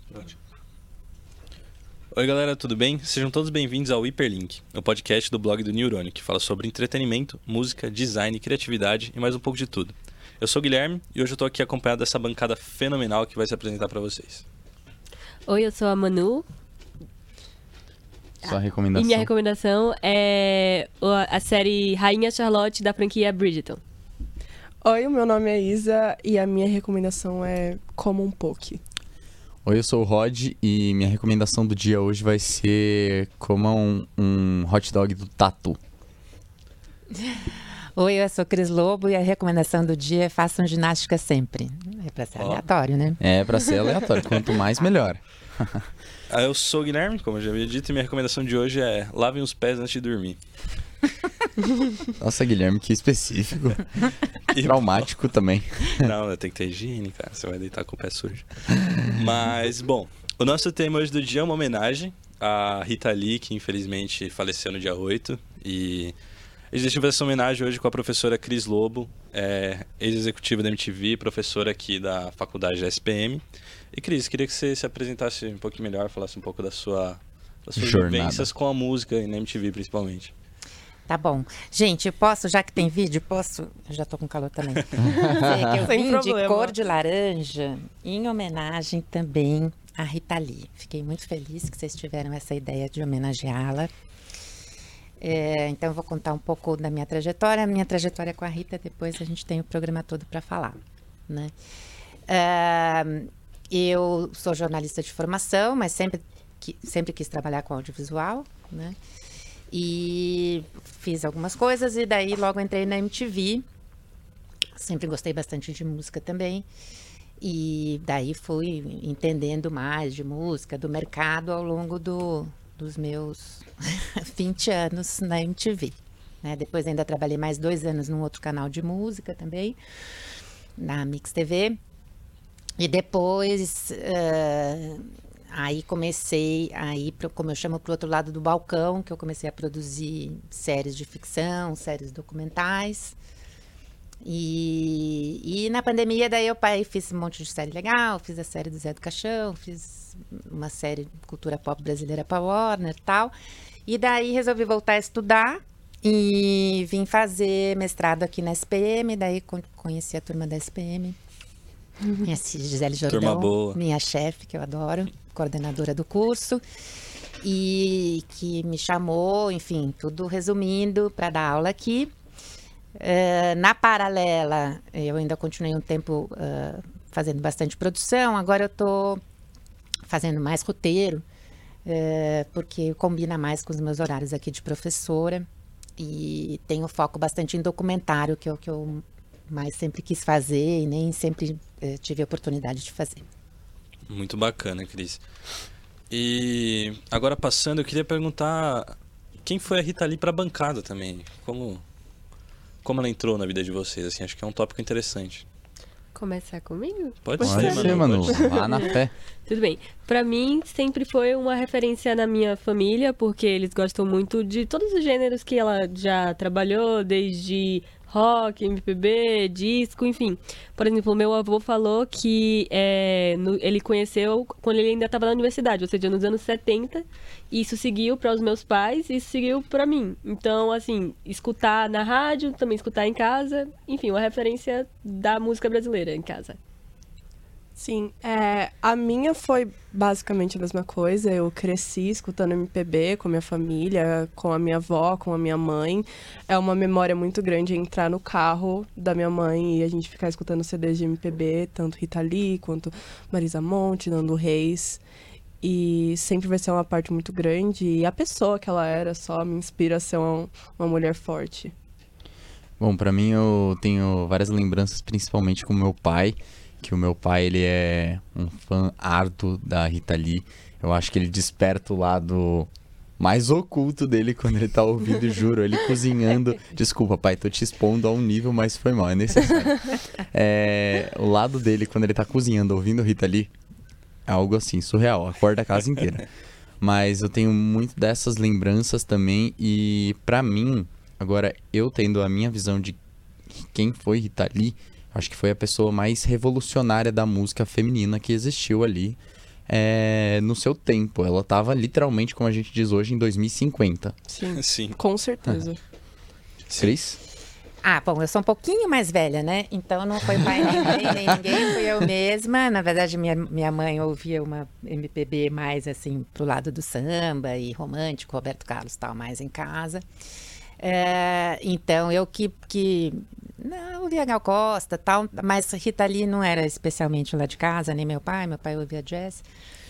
Oi galera, tudo bem? Sejam todos bem-vindos ao Hiperlink, o podcast do blog do Neurônio, que fala sobre entretenimento, música, design, criatividade e mais um pouco de tudo. Eu sou o Guilherme e hoje eu tô aqui acompanhado dessa bancada fenomenal que vai se apresentar para vocês. Oi, eu sou a Manu. Sua recomendação. E minha recomendação é a série Rainha Charlotte da franquia Bridgerton. Oi, o meu nome é Isa e a minha recomendação é Coma um Poke. Oi, eu sou o Rod e minha recomendação do dia hoje vai ser coma um hot dog do Tatu. Oi, eu sou Cris Lobo e a recomendação do dia é façam ginástica sempre. É pra ser aleatório, né? É, pra ser aleatório. Quanto mais, melhor. Eu sou o Guilherme, como eu já havia dito, e minha recomendação de hoje é lavem os pés antes de dormir. Nossa, Guilherme, que específico. E traumático também. Não, tem que ter higiene, cara. Você vai deitar com o pé sujo. Mas, bom, o nosso tema hoje do dia é uma homenagem à Rita Lee, que infelizmente faleceu no dia 8. E a gente decidiu fazer essa homenagem hoje com a professora Cris Lobo, ex-executiva da MTV, professora aqui da faculdade da SPM. E Cris, queria que você se apresentasse um pouquinho melhor, falasse um pouco das suas vivências com a música e na MTV principalmente. Tá bom. Gente, eu posso, já que tem vídeo, posso... Eu já tô com calor também. Dizer que eu Sem vim problema. de cor de laranja em homenagem também à Rita Lee. Fiquei muito feliz que vocês tiveram essa ideia de homenageá-la. Então eu vou contar um pouco da minha trajetória. A minha trajetória com a Rita, depois a gente tem o programa todo para falar, né? Eu sou jornalista de formação, mas sempre quis trabalhar com audiovisual, né? E fiz algumas coisas e daí logo entrei na MTV. Sempre gostei bastante de música também. E daí fui entendendo mais de música, do mercado ao longo dos meus 20 anos na MTV, né? Depois ainda trabalhei mais 2 anos num outro canal de música também, na Mix TV. E depois... Aí comecei a ir, como eu chamo, para o outro lado do balcão, que eu comecei a produzir séries de ficção, séries documentais. E na pandemia, daí eu fiz um monte de série legal, fiz a série do Zé do Caixão, fiz uma série de cultura pop brasileira para Warner e tal. E daí resolvi voltar a estudar e vim fazer mestrado aqui na SPM, daí conheci a turma da SPM. Conheci Gisele Jordão, minha chefe, que eu adoro, coordenadora do curso, e que me chamou, enfim, tudo resumindo, para dar aula aqui. Na paralela, eu ainda continuei um tempo fazendo bastante produção, agora eu estou fazendo mais roteiro, porque combina mais com os meus horários aqui de professora, e tenho foco bastante em documentário, que é o que eu mais sempre quis fazer e nem sempre tive a oportunidade de fazer. Muito bacana, Cris. E agora passando, eu queria perguntar quem foi a Rita Lee para a bancada também? Como ela entrou na vida de vocês? Assim, acho que é um tópico interessante. Começar comigo? Pode Pode ser, Manu. Vá na fé. Tudo bem. Pra mim, sempre foi uma referência na minha família, porque eles gostam muito de todos os gêneros que ela já trabalhou, desde rock, MPB, disco, enfim. Por exemplo, meu avô falou que ele conheceu quando ele ainda estava na universidade, ou seja, nos anos 70, e isso seguiu para os meus pais e isso seguiu para mim. Então, assim, escutar na rádio, também escutar em casa, enfim, uma referência da música brasileira em casa. Sim, a minha foi basicamente a mesma coisa. Eu cresci escutando MPB com a minha família, com a minha avó, com a minha mãe. É uma memória muito grande entrar no carro da minha mãe e a gente ficar escutando CDs de MPB, tanto Rita Lee quanto Marisa Monte, Nando Reis. E sempre vai ser uma parte muito grande. E a pessoa que ela era só me inspira a ser uma mulher forte. Bom, pra mim eu tenho várias lembranças, principalmente com meu pai. Que o meu pai, ele é um fã árduo da Rita Lee. Eu acho que ele desperta o lado mais oculto dele quando ele tá ouvindo, juro. Ele cozinhando. Desculpa, pai, tô te expondo a um nível, mas foi mal, é necessário. O lado dele, quando ele tá cozinhando, ouvindo Rita Lee, é algo assim, surreal. Acorda a casa inteira. Mas eu tenho muito dessas lembranças também. E pra mim, agora eu tendo a minha visão de quem foi Rita Lee, acho que foi a pessoa mais revolucionária da música feminina que existiu ali. no seu tempo. Ela tava literalmente, como a gente diz hoje, em 2050. Sim, Sim. com certeza. Cris? Bom, eu sou um pouquinho mais velha, né? Então não foi pai nem ninguém, fui eu mesma. Na verdade, minha mãe ouvia uma MPB mais assim pro lado do samba e romântico, Roberto Carlos tal, mais em casa. Então eu não ouvia Gal Costa tal, mas Rita Lee não era especialmente lá de casa, nem meu pai ouvia jazz.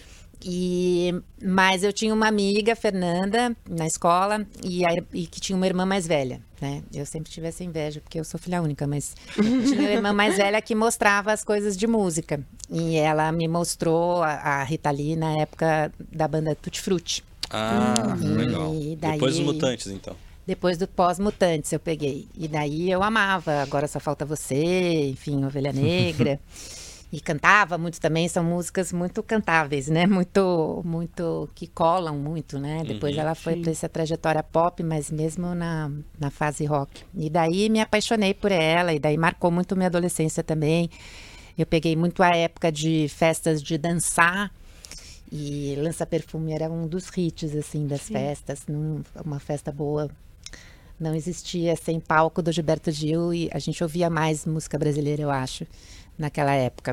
Mas eu tinha uma amiga, Fernanda, na escola, e que tinha uma irmã mais velha, né? Eu sempre tive essa inveja, porque eu sou filha única, mas tinha uma irmã mais velha que mostrava as coisas de música. E ela me mostrou a Rita Lee na época da banda Tutti Frutti. Legal. Daí, Depois dos Mutantes, então. Depois do pós-Mutantes eu peguei. E daí eu amava Agora Só Falta Você, enfim, Ovelha Negra. E cantava muito também, são músicas muito cantáveis, né? Muito, que colam muito, né? Depois ela foi para essa trajetória pop, mas mesmo na fase rock. E daí me apaixonei por ela, e daí marcou muito minha adolescência também. Eu peguei muito a época de festas de dançar, e Lança Perfume era um dos hits, assim, das festas. Uma festa boa não existia sem palco do Gilberto Gil, e a gente ouvia mais música brasileira, eu acho, naquela época.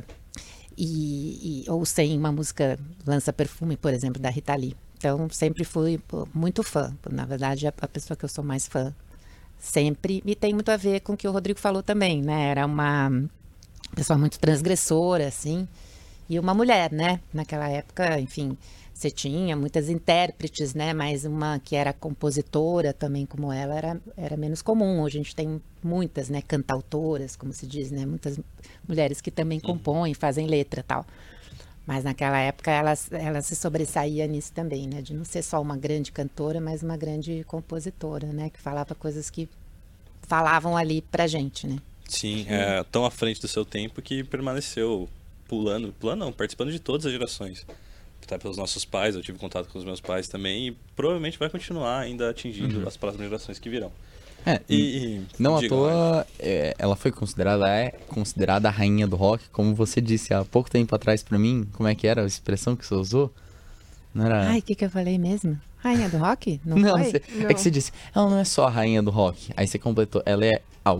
Ou sem uma música Lança Perfume, por exemplo, da Rita Lee. Então, sempre fui muito fã. Na verdade, a pessoa que eu sou mais fã. Sempre. E tem muito a ver com o que o Rodrigo falou também, né? Era uma pessoa muito transgressora, assim. E uma mulher, né? Naquela época, enfim, você tinha muitas intérpretes, né? Mas uma que era compositora também, como ela, era menos comum. Hoje a gente tem muitas, né? Cantautoras, como se diz, né? Muitas mulheres que também compõem, fazem letra e tal. Mas naquela época ela se sobressaía nisso também, né? De não ser só uma grande cantora, mas uma grande compositora, né? Que falava coisas que falavam ali pra gente, né? Sim, tão à frente do seu tempo que permaneceu participando de todas as gerações. Até pelos nossos pais, eu tive contato com os meus pais também, e provavelmente vai continuar ainda atingindo as próximas gerações que virão. Não à toa, ela foi considerada a rainha do rock, como você disse há pouco tempo atrás pra mim. Como é que era a expressão que você usou? Não era... Ai, o que eu falei mesmo? Rainha do rock? Não foi? É que você disse, ela não é só a rainha do rock. Aí você completou, ela é algo.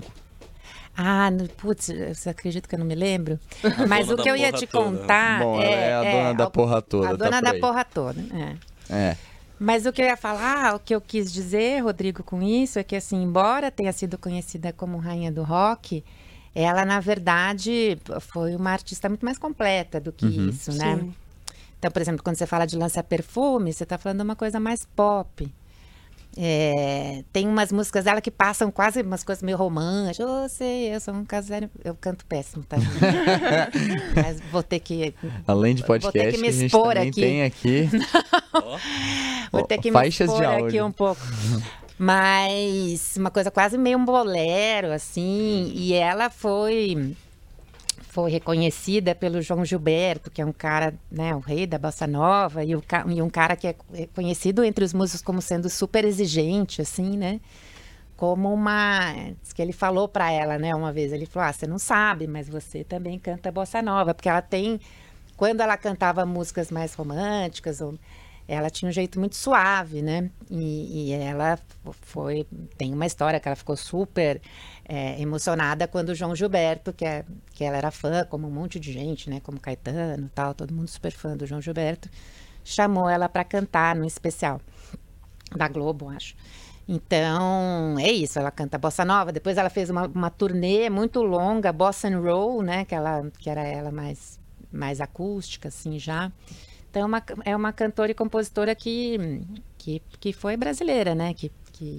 Putz, você acredita que eu não me lembro? Mas o que eu ia te contar... Bom, ela é a dona da porra toda. A dona da porra toda, Mas o que eu ia falar, o que eu quis dizer, Rodrigo, com isso, é que, assim, embora tenha sido conhecida como rainha do rock, ela, na verdade, foi uma artista muito mais completa do que isso, né? Sim. Então, por exemplo, quando você fala de Lança Perfume, você está falando de uma coisa mais pop. Tem umas músicas dela que passam quase umas coisas meio românticas. Eu sou um caseiro. Eu canto péssimo, tá? Mas vou ter que... Além de podcast, vou ter que me a gente expor também aqui. tem aqui... Vou ter que me faixas expor de aqui áudio. um pouco. Mas uma coisa quase meio um bolero, assim. E ela foi reconhecida pelo João Gilberto, que é um cara, né, o rei da bossa nova, e um cara que é conhecido entre os músicos como sendo super exigente, assim, né? Como diz que ele falou para ela, né, uma vez, ele falou, você não sabe, mas você também canta bossa nova, porque ela tem, quando ela cantava músicas mais românticas, ela tinha um jeito muito suave, né? E ela tem uma história que ela ficou super emocionada quando o João Gilberto, que ela era fã, como um monte de gente, né? Como Caetano e tal, todo mundo super fã do João Gilberto, chamou ela para cantar no especial da Globo, acho. Então, é isso, ela canta bossa nova. Depois ela fez uma turnê muito longa, Bossa and Roll, né? Que era ela mais acústica, assim, já. Então, é uma cantora e compositora que foi brasileira, né? Que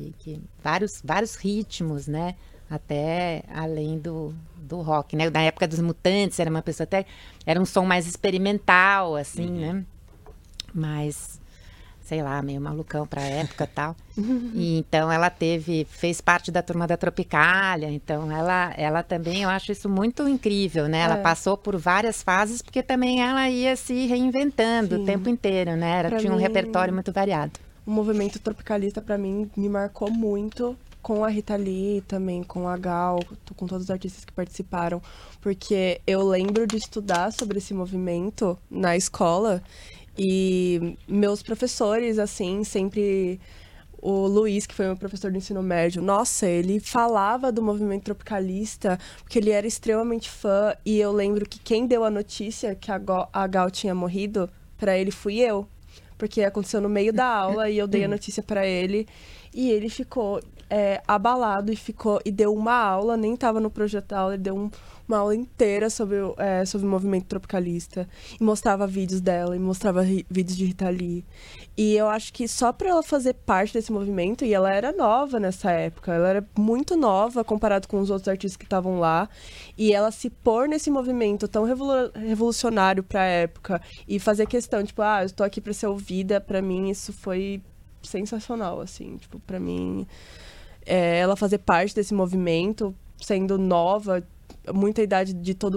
vários ritmos, né? Até além do rock, né? Na época dos Mutantes, era uma pessoa até... Era um som mais experimental, assim, né? Mas, sei lá, meio malucão pra época e tal. E, então, ela fez parte da turma da Tropicália. Então, ela também, eu acho isso muito incrível, né? Ela passou por várias fases, porque também ela ia se reinventando o tempo inteiro, né? Tinha um repertório muito variado. O movimento tropicalista, pra mim, me marcou muito com a Rita Lee, também com a Gal, com todos os artistas que participaram, porque eu lembro de estudar sobre esse movimento na escola e meus professores, assim, sempre... O Luiz, que foi meu professor do ensino médio, nossa, ele falava do movimento tropicalista, porque ele era extremamente fã, e eu lembro que quem deu a notícia que a Gal tinha morrido, pra ele fui eu, porque aconteceu no meio da aula, e eu dei a notícia pra ele, e ele ficou abalado, e deu uma aula, nem tava no projeto da aula, ele deu uma aula inteira sobre o movimento tropicalista, e mostrava vídeos dela, e mostrava vídeos de Rita Lee. E eu acho que só para ela fazer parte desse movimento, e ela era nova nessa época, ela era muito nova comparado com os outros artistas que estavam lá, e ela se pôr nesse movimento tão revolucionário para a época, e fazer questão, tipo, eu estou aqui para ser ouvida, para mim isso foi sensacional, assim, tipo, para mim, ela fazer parte desse movimento, sendo nova, muita idade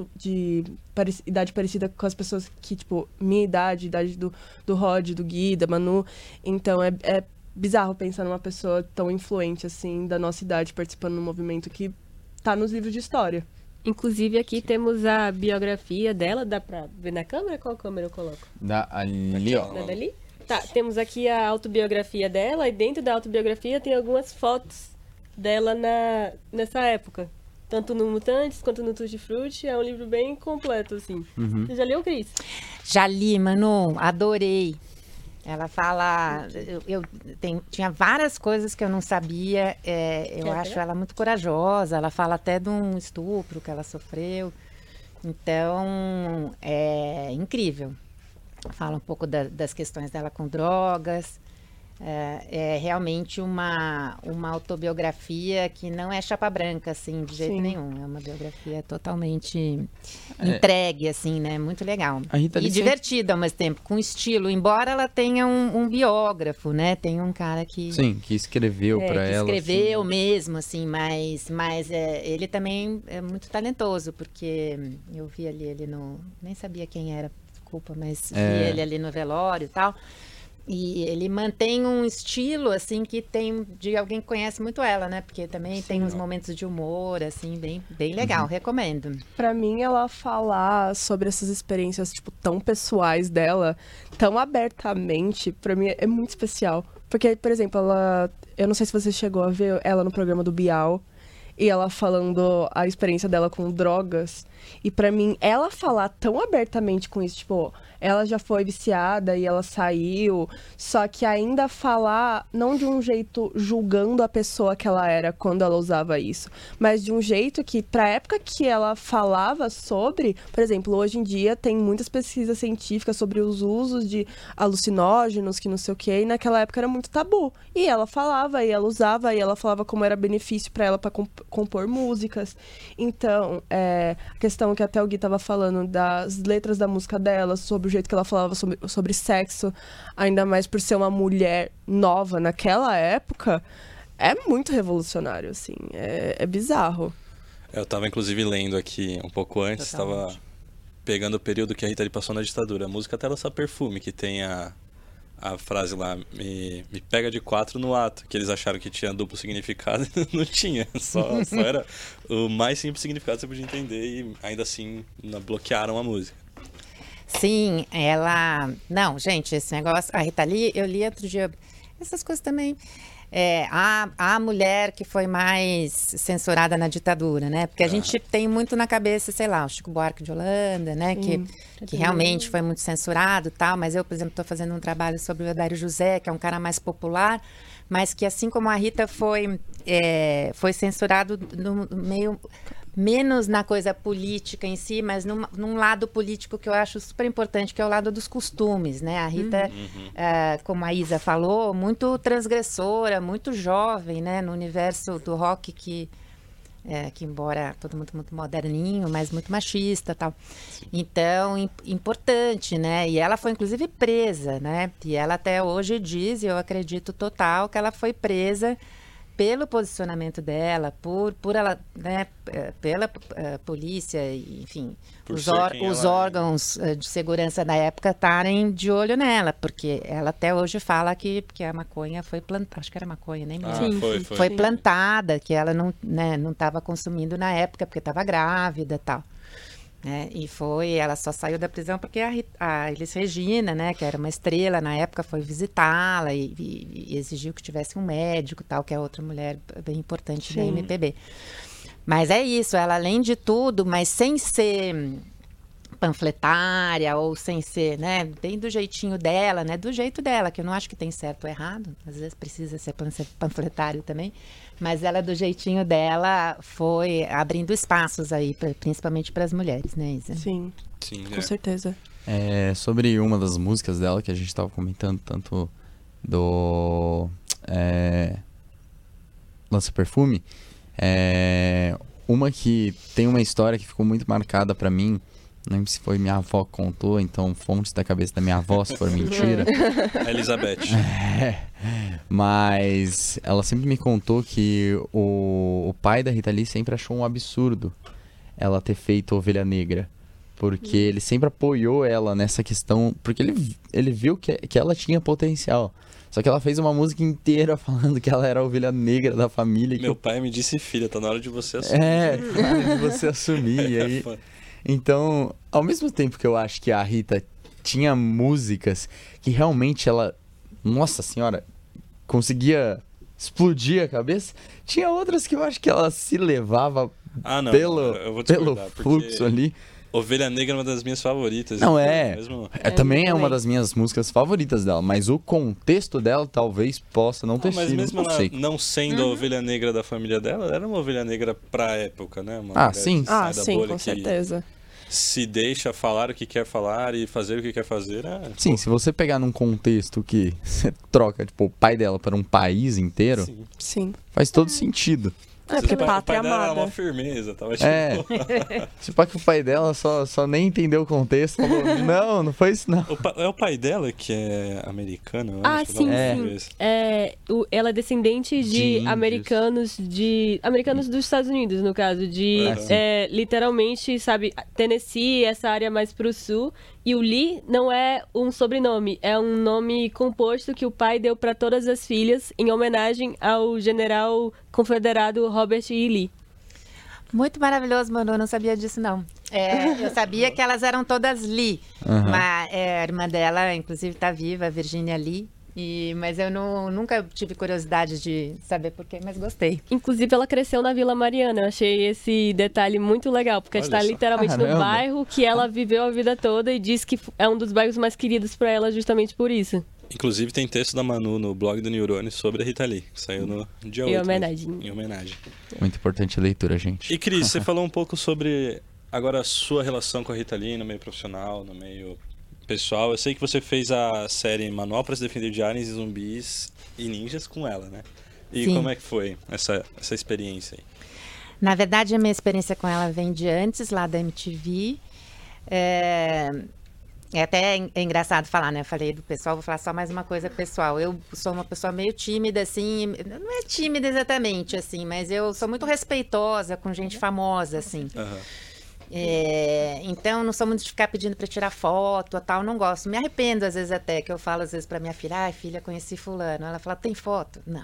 idade parecida com as pessoas que, tipo, minha idade do Rod, do Gui, da Manu. Então é bizarro pensar numa pessoa tão influente, assim, da nossa idade, participando num movimento que tá nos livros de história. Inclusive, aqui temos a biografia dela. Dá pra ver na câmera? Qual câmera eu coloco? Ali, ó. Da dali? Tá, temos aqui a autobiografia dela, e dentro da autobiografia tem algumas fotos dela nessa época. Tanto no Mutantes quanto no Tutti Frutti. É um livro bem completo, assim. Você já leu, Cris? Já li, Manu, adorei. Ela fala... tinha várias coisas que eu não sabia. Eu acho ela muito corajosa. Ela fala até de um estupro que ela sofreu. Então, é incrível. Fala um pouco das questões dela com drogas. É realmente uma autobiografia que não é chapa branca, assim, de jeito nenhum. É uma biografia totalmente entregue, assim, né? Muito legal. E divertida ao mesmo tempo, com estilo. Embora ela tenha um biógrafo, né? Tem um cara que... Sim, que escreveu para ela. Escreveu assim. mesmo, assim, mas ele também é muito talentoso, porque eu vi ali ele nem sabia quem era, desculpa, mas vi ele ali no velório e tal. E ele mantém um estilo, assim, que tem de alguém que conhece muito ela, né? Porque também tem uns momentos de humor, assim, bem legal. Recomendo. Pra mim, ela falar sobre essas experiências, tipo, tão pessoais dela, tão abertamente, pra mim é muito especial. Porque, por exemplo, eu não sei se você chegou a ver ela no programa do Bial, e ela falando a experiência dela com drogas. E pra mim, ela falar tão abertamente com isso, tipo, ela já foi viciada e ela saiu, só que ainda falar, não de um jeito julgando a pessoa que ela era quando ela usava isso, mas de um jeito que, pra época que ela falava sobre, por exemplo, hoje em dia tem muitas pesquisas científicas sobre os usos de alucinógenos, que não sei o quê, e naquela época era muito tabu. E ela falava, e ela usava, e ela falava como era benefício pra ela pra compor músicas. Então, a questão que até o Gui tava falando das letras da música dela, sobre o jeito que ela falava sobre sexo, ainda mais por ser uma mulher nova naquela época, é muito revolucionário, assim, é bizarro. Eu tava, inclusive, lendo aqui um pouco antes, estava pegando o período que a Rita Lee passou na ditadura. A música Até Lançar Perfume, que tem a frase lá, me pega de 4 no ato, que eles acharam que tinha duplo significado e não tinha, só era o mais simples significado que você podia entender, e ainda assim bloquearam a música. Sim, não, gente, esse negócio, a Rita Lee, eu li outro dia, essas coisas também, a mulher que foi mais censurada na ditadura, né? Porque a gente tem muito na cabeça, sei lá, o Chico Buarque de Holanda, né? Que realmente foi muito censurado e tal, mas eu, por exemplo, estou fazendo um trabalho sobre o Odário José, que é um cara mais popular, mas que, assim como a Rita foi censurado no meio... menos na coisa política em si, mas num lado político que eu acho super importante, que é o lado dos costumes, né? A Rita, como a Isa falou, muito transgressora, muito jovem, né? No universo do rock que embora todo mundo muito moderninho, mas muito machista e tal. Então, importante, né? E ela foi, inclusive, presa, né? E ela até hoje diz, e eu acredito total, que ela foi presa pelo posicionamento dela, por ela, né, pela polícia, enfim, os órgãos de segurança da época estarem de olho nela, porque ela até hoje fala que a maconha foi plantada, acho que era maconha, nem me lembro. Foi plantada, que ela não estava consumindo na época, porque estava grávida e tal. E ela só saiu da prisão porque a Elis Regina, né, que era uma estrela na época, foi visitá-la e exigiu que tivesse um médico, tal, que é outra mulher bem importante da MPB. Mas é isso, ela além de tudo, mas sem ser panfletária ou sem ser, né, bem do jeitinho dela, né, do jeito dela, que eu não acho que tem certo ou errado, às vezes precisa ser panfletário também, mas ela do jeitinho dela foi abrindo espaços aí, principalmente para as mulheres, né, Isa? Sim, com certeza. Sobre uma das músicas dela que a gente estava comentando, tanto do Lança Perfume, uma que tem uma história que ficou muito marcada para mim. Não lembro se foi minha avó que contou, então fontes da cabeça da minha avó, se for mentira. Elizabeth. Mas ela sempre me contou que o pai da Rita Lee sempre achou um absurdo ela ter feito Ovelha Negra. Porque ele sempre apoiou ela nessa questão, porque ele viu que ela tinha potencial. Só que ela fez uma música inteira falando que ela era a ovelha negra da família. Meu pai me disse, filha, tá na hora de você assumir. Na hora de você assumir. E aí... Então, ao mesmo tempo que eu acho que a Rita tinha músicas que realmente ela, nossa senhora, conseguia explodir a cabeça, tinha outras que eu acho que ela se levava pelo fluxo ali. Ovelha Negra é uma das minhas favoritas. Não, também é uma das minhas músicas favoritas dela, mas o contexto dela talvez possa não ter sido. Mas mesmo ela não sendo a ovelha negra da família dela, ela era uma ovelha negra pra época, né? Sim, com certeza. Se deixa falar o que quer falar e fazer o que quer fazer. Sim, se você pegar num contexto que você troca, tipo, o pai dela para um país inteiro, sim, faz todo sentido. Porque pátria amada. Era uma firmeza, tava Se pá que o pai dela só nem entendeu o contexto, falou, não foi isso não. É o pai dela que é americano? Sim. Ela é descendente de americanos dos Estados Unidos, no caso, literalmente, sabe, Tennessee, essa área mais pro sul. E o Lee não é um sobrenome, é um nome composto que o pai deu para todas as filhas em homenagem ao general confederado Robert E. Lee. Muito maravilhoso, Manu, eu não sabia disso não. Eu sabia que elas eram todas Lee, mas a irmã dela, inclusive, está viva, a Virginia Lee. Mas eu nunca tive curiosidade de saber porquê, mas gostei. Inclusive, ela cresceu na Vila Mariana. Eu achei esse detalhe muito legal, porque está literalmente no bairro que ela viveu a vida toda e diz que é um dos bairros mais queridos para ela justamente por isso. Inclusive, tem texto da Manu no blog do Neurônio sobre a Rita Lee, que saiu no dia 8. Em homenagem. Muito importante a leitura, gente. E, Cris, você falou um pouco sobre agora a sua relação com a Rita Lee no meio profissional, no meio... pessoal. Eu sei que você fez a série Manual para se Defender de Aliens e Zumbis e Ninjas com ela, né? E como é que foi essa experiência aí? Na verdade, a minha experiência com ela vem de antes, lá da MTV. Até engraçado falar, né? Eu falei do pessoal, vou falar só mais uma coisa pessoal. Eu sou uma pessoa meio tímida, assim. Não é tímida exatamente, assim, mas eu sou muito respeitosa com gente famosa, assim. Então, não sou muito de ficar pedindo para tirar foto e tal, não gosto. Me arrependo, às vezes, até, que eu falo, às vezes, para minha filha, filha, conheci fulano. Ela fala, tem foto? Não.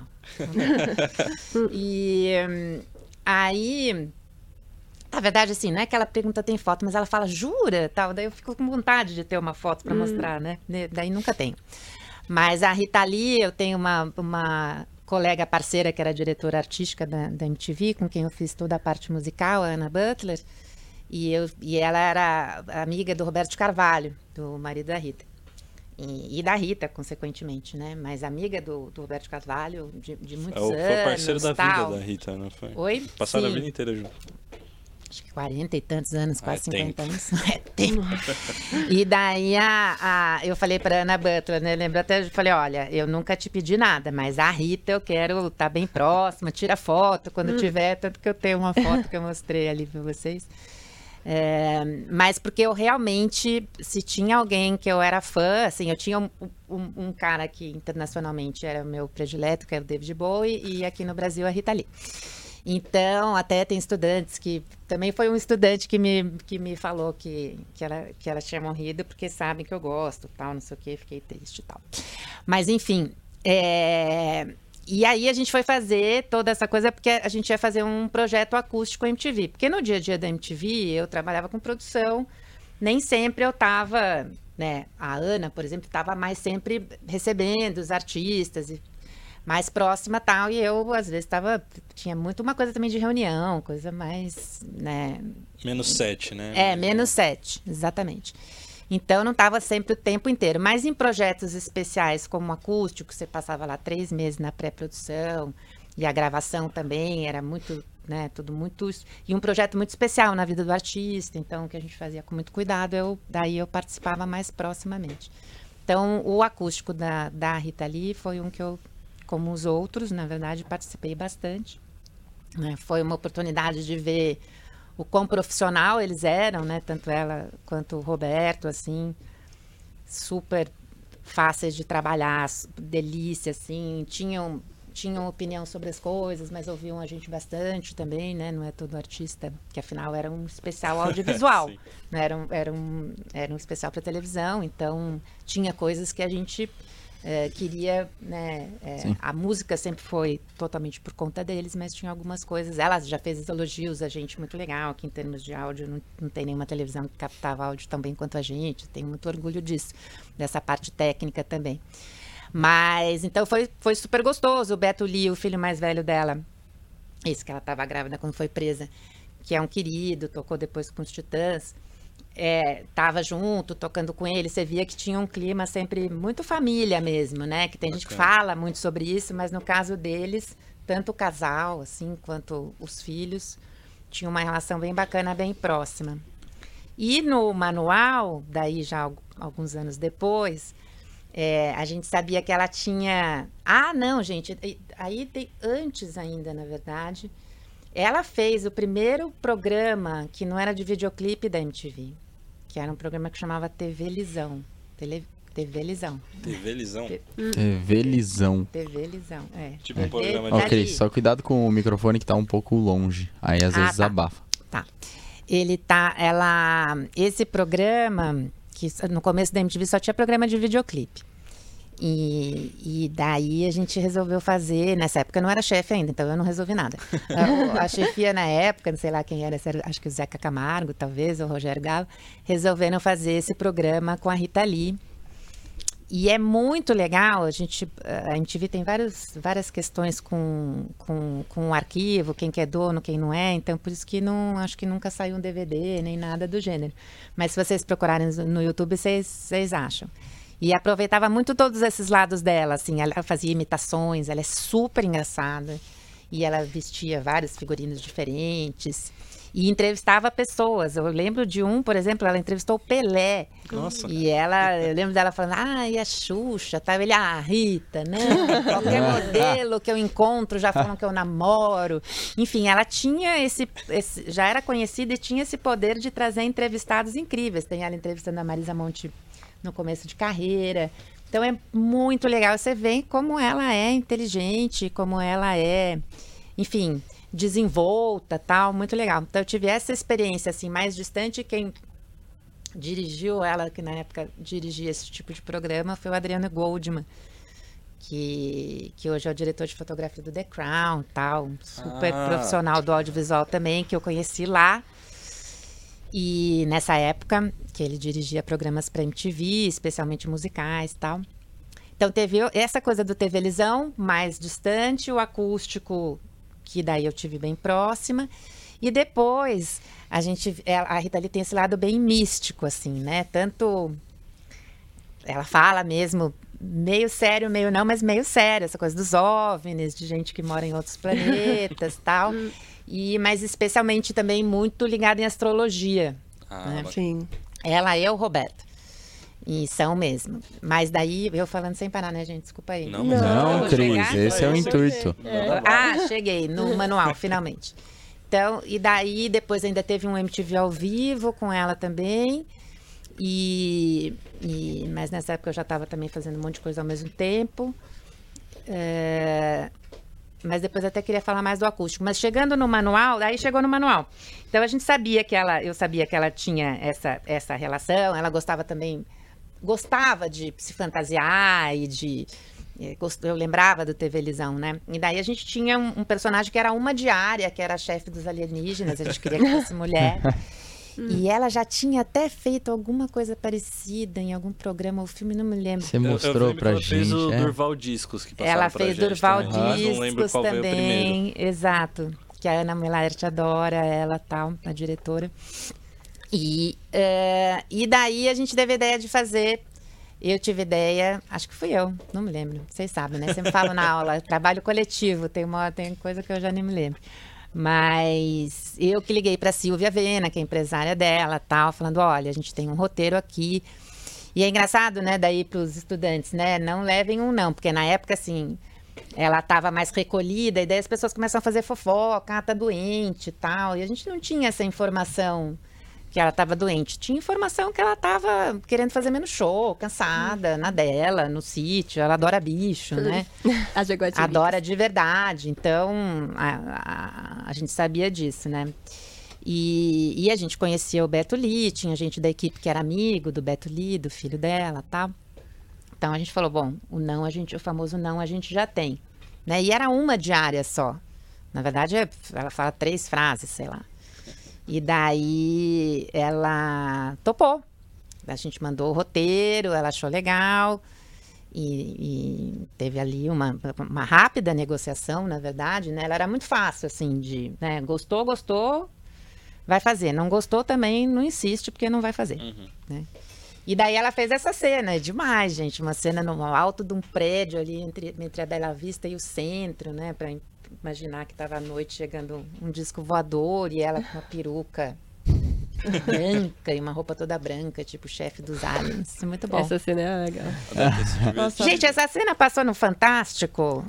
E aí, na verdade, assim, não é que ela pergunta, tem foto, mas ela fala, jura? Tal. Daí eu fico com vontade de ter uma foto para mostrar, né? Daí nunca tenho. Mas a Rita Lee, eu tenho uma colega parceira, que era diretora artística da MTV, com quem eu fiz toda a parte musical, a Ana Butler. E ela era amiga do Roberto Carvalho, do marido da Rita. E da Rita, consequentemente, né? Mas amiga do Roberto Carvalho de muitos anos. Foi parceiro da vida da Rita, não foi? Oi? Passaram a vida inteira junto. Acho que 40 e tantos anos, quase 50 anos. É tempo. E daí eu falei para Ana Butler, né? Lembro até, eu falei, olha, eu nunca te pedi nada, mas a Rita eu quero estar bem próxima, tira foto quando tiver, tanto que eu tenho uma foto que eu mostrei ali para vocês. Mas porque eu realmente, se tinha alguém que eu era fã, assim, eu tinha um cara que internacionalmente era o meu predileto, que era o David Bowie, e aqui no Brasil a Rita Lee. Então, até tem estudantes que... Também foi um estudante que me falou que ela tinha morrido porque sabem que eu gosto, tal, não sei o quê, fiquei triste e tal. Mas, enfim... E aí a gente foi fazer toda essa coisa porque a gente ia fazer um projeto acústico MTV. Porque no dia a dia da MTV eu trabalhava com produção, nem sempre eu estava, né? A Ana, por exemplo, estava mais sempre recebendo os artistas, e mais próxima tal, e eu às vezes tinha muito uma coisa também de reunião, coisa mais, né? Menos 7, né? Menos 7, exatamente. Então, não estava sempre o tempo inteiro. Mas em projetos especiais, como o acústico, você passava lá 3 meses na pré-produção. E a gravação também era muito, né, tudo muito... E um projeto muito especial na vida do artista. Então, que a gente fazia com muito cuidado, daí eu participava mais proximamente. Então, o acústico da Rita Lee foi um que eu, como os outros, na verdade, participei bastante. Foi uma oportunidade de ver... o quão profissional eles eram, né? Tanto ela quanto o Roberto, assim, super fáceis de trabalhar, delícia, assim, tinham opinião sobre as coisas, mas ouviam a gente bastante também, né? Não é todo artista, que afinal era um especial audiovisual, né? Era um especial para televisão, então tinha coisas que a gente queria, né? A música sempre foi totalmente por conta deles, mas tinha algumas coisas. Ela já fez elogios a gente muito legal, que em termos de áudio não tem nenhuma televisão que captava áudio tão bem quanto a gente. Tenho muito orgulho disso, dessa parte técnica também. Mas então foi super gostoso. O Beto Lee, o filho mais velho dela, esse que ela estava grávida quando foi presa, que é um querido, tocou depois com os Titãs. Tava junto, tocando com ele, você via que tinha um clima sempre muito família mesmo, né? Que tem gente que fala muito sobre isso, mas no caso deles, tanto o casal, assim, quanto os filhos, tinha uma relação bem bacana, bem próxima. E no manual, daí já alguns anos depois, a gente sabia que ela tinha... Ah, não, gente, aí tem antes ainda, na verdade, ela fez o primeiro programa que não era de videoclipe da MTV, que era um programa que chamava TV Lisão. TV Lisão. TV Lisão? TV Lisão. TV Lisão, Tipo um programa de... Ok, só cuidado com o microfone que tá um pouco longe. Aí às vezes abafa. Tá. Esse programa, que no começo da MTV só tinha programa de videoclipe. E daí a gente resolveu fazer, nessa época eu não era chefe ainda, então eu não resolvi nada. A chefia na época, não sei lá quem era, acho que o Zeca Camargo, talvez, ou o Rogério Galo, resolveram fazer esse programa com a Rita Lee. E é muito legal, a MTV tem várias questões com o arquivo, quem que é dono, quem não é, então por isso que acho que nunca saiu um DVD, nem nada do gênero. Mas se vocês procurarem no YouTube, vocês acham. E aproveitava muito todos esses lados dela, assim, ela fazia imitações, ela é super engraçada, e ela vestia vários figurinos diferentes, e entrevistava pessoas. Eu lembro de por exemplo, ela entrevistou o Pelé. Nossa. E eu lembro dela falando, e a Xuxa, tá? Ele, Rita, não, qualquer modelo que eu encontro já falam que eu namoro. Enfim, ela tinha já era conhecida e tinha esse poder de trazer entrevistados incríveis. Tem ela entrevistando a Marisa Monte no começo de carreira. Então é muito legal. Você vê como ela é inteligente, como ela é, enfim, desenvolta, tal, muito legal. Então eu tive essa experiência assim mais distante. Quem dirigiu ela, que na época dirigia esse tipo de programa, foi o Adriano Goldman, que hoje é o diretor de fotografia do The Crown, tal, super profissional do audiovisual também, que eu conheci lá. E nessa época que ele dirigia programas para MTV, especialmente musicais e tal. Então teve essa coisa do TV Lisão, mais distante, o acústico, que daí eu tive bem próxima. E depois a Rita Lee tem esse lado bem místico, assim, né? Tanto ela fala mesmo, meio sério, meio não, mas meio sério, essa coisa dos OVNIs, de gente que mora em outros planetas e tal. Mas especialmente também muito ligada em astrologia. Né? Sim. Ela e o Roberto. E são mesmo. Mas daí, eu falando sem parar, né, gente? Desculpa aí. Não, Cris, esse é o intuito. Cheguei no manual, finalmente. Então, e daí depois ainda teve um MTV ao vivo com ela também. Mas nessa época eu já estava também fazendo um monte de coisa ao mesmo tempo. Mas depois até queria falar mais do acústico. Mas chegando no manual, daí chegou no manual. Então a gente sabia que eu sabia que ela tinha essa relação. Ela gostava de se fantasiar e de... Eu lembrava do TV Lisão, né? E daí a gente tinha um personagem que era uma diária, que era a chefe dos alienígenas. A gente queria que fosse mulher. E ela já tinha até feito alguma coisa parecida em algum programa ou filme, não me lembro. Você mostrou pra gente. Ela fez o Durval Discos que passaram ela pra fez gente Durval também. Não lembro Discos qual veio também, primeiro. exato. Que a Ana Melaert adora, ela tal, a diretora. E daí a gente teve a ideia de fazer. Eu tive ideia, acho que fui eu, não me lembro. Vocês sabem, né? Sempre falo na aula, trabalho coletivo, tem coisa que eu já nem me lembro. Mas eu que liguei para Silvia Vena, que é empresária dela, tal, falando, olha, a gente tem um roteiro aqui. E é engraçado, né, daí para os estudantes, né, não levem um não, porque na época, assim, ela estava mais recolhida, e daí as pessoas começam a fazer fofoca, tá doente e tal, e a gente não tinha essa informação que ela estava doente. Tinha informação que ela estava querendo fazer menos show, cansada, na dela, no sítio. Ela adora bicho, né? Adora de verdade. Então, a gente sabia disso, né? E a gente conhecia o Beto Lee, tinha gente da equipe que era amigo do Beto Lee, do filho dela, tal. Então, a gente falou, bom, o famoso não a gente já tem. Né? E era uma diária só. Na verdade, ela fala 3 frases, sei lá. E daí ela topou. A gente mandou o roteiro, ela achou legal. E teve ali uma rápida negociação, na verdade, né? Ela era muito fácil, assim, de... Né? Gostou, vai fazer. Não gostou também, não insiste, porque não vai fazer. Né? E daí ela fez essa cena, é demais, gente. Uma cena no alto de um prédio ali, entre a Bela Vista e o centro, né? Pra imaginar que estava à noite chegando um disco voador e ela com uma peruca branca e uma roupa toda branca, tipo chefe dos aliens. Muito bom. Essa cena é legal. Nossa, gente, essa cena passou no Fantástico